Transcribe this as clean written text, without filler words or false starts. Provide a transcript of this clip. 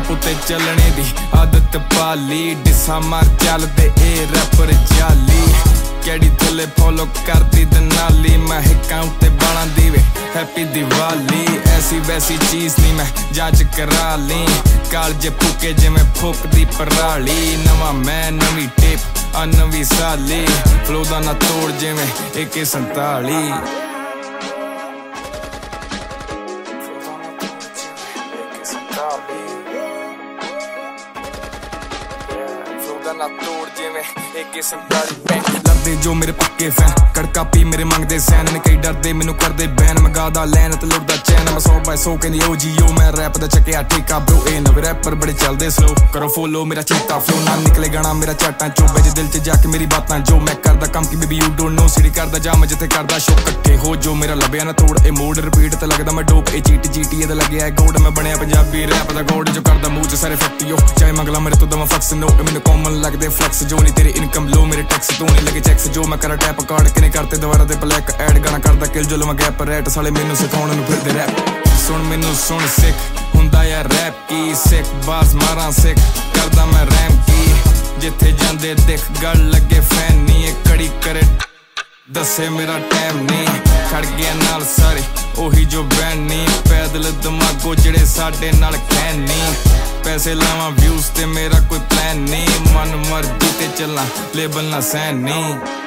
rap उत्ते चलने दी आदत पाली डिसा मार चलदे ए रैपर जाली कैडी थले फॉलो करती दनाली मैं हिक्कां उत्ते बालां दी वे हैप्पी दिवाली ऐसी वैसी चीज नहीं मैं जांच करा ली कालजे फूके जिवें फूकदी पराली नवा मैं नवी टेप नवी साली फ्लो दा ना तोड़ जिवें AK-47 ना तोड़ जिवें AK-47 लड़दे जो मेरे पक्के फैन कड़का पी मेरे मंगदे सैन ने कई डरदे मैनू करदे बैन मैं गादा लैन ते लुटदा चैन मैं 100/100 कहंदी OGO मैं रैप दा चक्किया ठेका ब्रो ए नवे रैपर बड़े चलदे स्लो करो फॉलो मेरा चीता फ्लो ना निकले गाना मेरा चाटां चो बज दिल च जाके मेरी बातां जो मैं करदा कम की baby you don't know CD करदा जा मैं जिथे करदा शो कट्ठे हो जो मेरा लभया ना तोड़ ए मोड रिपीट ते लगदा मैं डोप ए चीटी जीटी ए लगया गोड मैं बनया पंजाबी रैप दा गोड जो करदा मूंह च सारे फैक्टियो चाहे मंगला मेरे तो दमा फक्स नो मैनू कॉमन लगदे फ्लैक्स जो नहीं तेरी इनकम लो मेरे टैक्स तो नहीं लगे चेक्स जो मैं करा टैप कार्ड किने करते दोबारा दे ब्लैक ऐड गाना करदा किल जो मैं गैप रैट साले मैनू सिखाउण नू फिरदे रैप सुन मैनू सुन सिख हुंदा या रैप की सिख बास मारां सिख करदा मैं रैम की जिथे जांदे दिख गल लगे फैन नी ए कड़ी करे दसे मेरा टाइम नहीं खड़ गया नाल सारे ओही जो बैन नी पैदल दिमागो जेड़े साडे नाल खैन नी पैसे लावां व्यूज ते मेरा कोई प्लान नहीं मन मर्जी ते चलना लेबल ना सैन नहीं